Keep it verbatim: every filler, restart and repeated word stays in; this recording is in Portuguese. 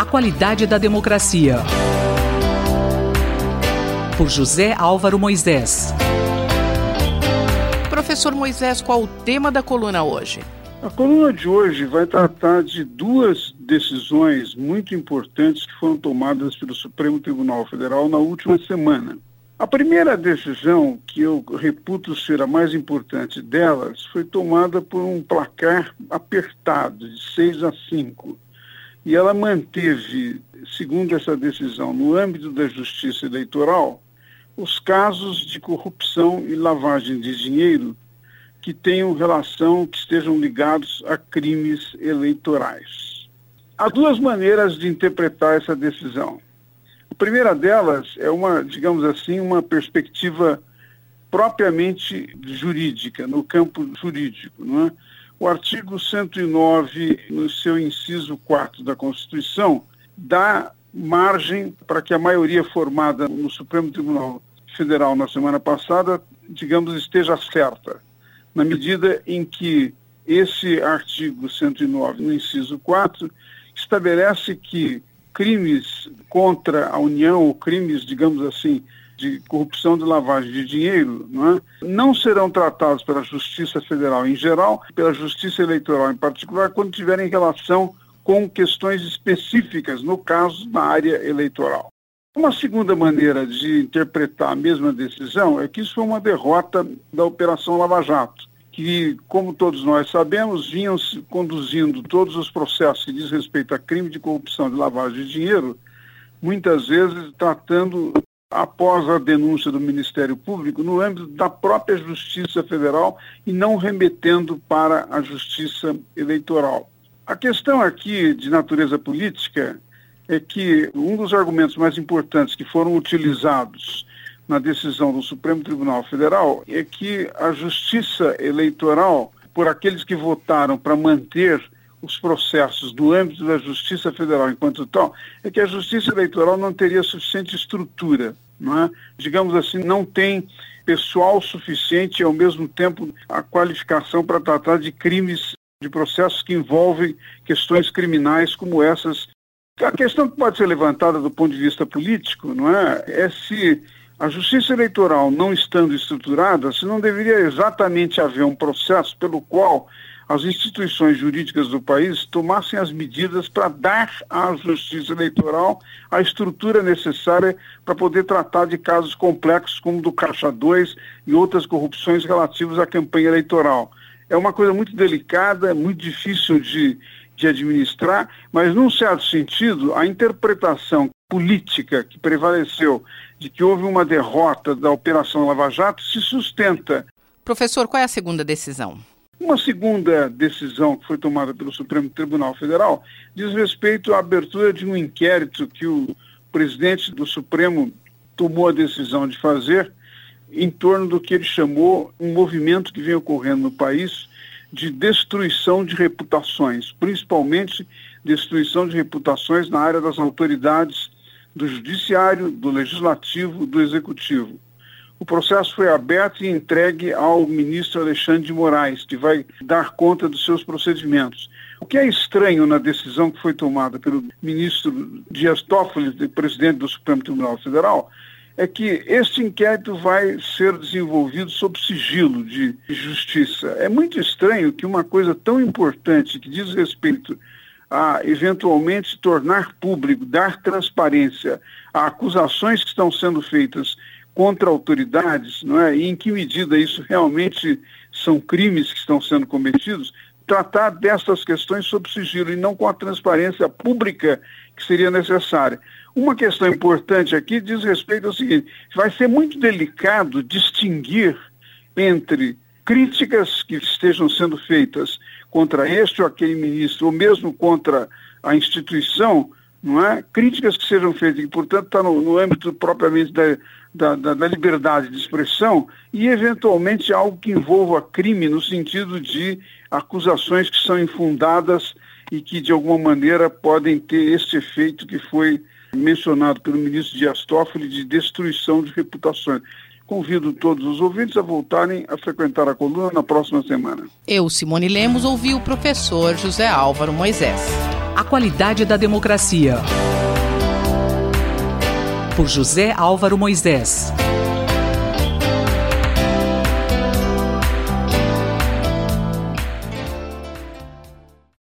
qualidade da democracia. Por José Álvaro Moisés. Professor Moisés, qual o tema da coluna hoje? A coluna de hoje vai tratar de duas decisões muito importantes que foram tomadas pelo Supremo Tribunal Federal na última semana. A primeira decisão, que eu reputo ser a mais importante delas, foi tomada por um placar apertado, de seis a cinco. E ela manteve, segundo essa decisão, no âmbito da justiça eleitoral, os casos de corrupção e lavagem de dinheiro que tenham relação, que estejam ligados a crimes eleitorais. Há duas maneiras de interpretar essa decisão. A primeira delas é uma, digamos assim, uma perspectiva propriamente jurídica, no campo jurídico, não é? O artigo cento e nove, no seu inciso quatro da Constituição, dá margem para que a maioria formada no Supremo Tribunal Federal na semana passada, digamos, esteja certa, na medida em que esse artigo cento e nove, no inciso quatro, estabelece que crimes contra a União, ou crimes, digamos assim, de corrupção e lavagem de dinheiro, não é? Não serão tratados pela Justiça Federal em geral, pela Justiça Eleitoral em particular, quando tiverem relação com questões específicas, no caso, na área eleitoral. Uma segunda maneira de interpretar a mesma decisão é que isso foi uma derrota da Operação Lava Jato, que, como todos nós sabemos, vinham se conduzindo todos os processos que diz respeito a crime de corrupção e de lavagem de dinheiro, muitas vezes tratando, após a denúncia do Ministério Público, no âmbito da própria Justiça Federal e não remetendo para a Justiça Eleitoral. A questão aqui, de natureza política, é que um dos argumentos mais importantes que foram utilizados na decisão do Supremo Tribunal Federal é que a Justiça Eleitoral, por aqueles que votaram para manter os processos do âmbito da Justiça Federal enquanto tal, é que a Justiça Eleitoral não teria suficiente estrutura, não é? Digamos assim, não tem pessoal suficiente e, ao mesmo tempo, a qualificação para tratar de crimes, de processos que envolvem questões criminais como essas. A questão que pode ser levantada do ponto de vista político, não é, é se a Justiça Eleitoral não estando estruturada, se não deveria exatamente haver um processo pelo qual as instituições jurídicas do país tomassem as medidas para dar à Justiça Eleitoral a estrutura necessária para poder tratar de casos complexos como o do Caixa dois e outras corrupções relativas à campanha eleitoral. É uma coisa muito delicada, muito difícil de, de administrar, mas, num certo sentido, a interpretação política que prevaleceu de que houve uma derrota da Operação Lava Jato se sustenta. Professor, qual é a segunda decisão? Uma segunda decisão que foi tomada pelo Supremo Tribunal Federal diz respeito à abertura de um inquérito que o presidente do Supremo tomou a decisão de fazer em torno do que ele chamou um movimento que vem ocorrendo no país de destruição de reputações, principalmente destruição de reputações na área das autoridades do Judiciário, do Legislativo, do Executivo. O processo foi aberto e entregue ao ministro Alexandre de Moraes, que vai dar conta dos seus procedimentos. O que é estranho na decisão que foi tomada pelo ministro Dias Toffoli, presidente do Supremo Tribunal Federal, é que este inquérito vai ser desenvolvido sob sigilo de justiça. É muito estranho que uma coisa tão importante que diz respeito a eventualmente tornar público, dar transparência a acusações que estão sendo feitas contra autoridades, não é? E em que medida isso realmente são crimes que estão sendo cometidos, tratar dessas questões sob sigilo e não com a transparência pública que seria necessária. Uma questão importante aqui diz respeito ao seguinte: vai ser muito delicado distinguir entre críticas que estejam sendo feitas contra este ou aquele ministro, ou mesmo contra a instituição, não é? Críticas que sejam feitas, e, portanto, está no, no âmbito propriamente da, da, da, da liberdade de expressão, e, eventualmente, algo que envolva crime, no sentido de acusações que são infundadas e que, de alguma maneira, podem ter esse efeito que foi mencionado pelo ministro Dias Toffoli de destruição de reputações. Convido todos os ouvintes a voltarem a frequentar a coluna na próxima semana. Eu, Simone Lemos, ouvi o professor José Álvaro Moisés. A qualidade da democracia. Por José Álvaro Moisés.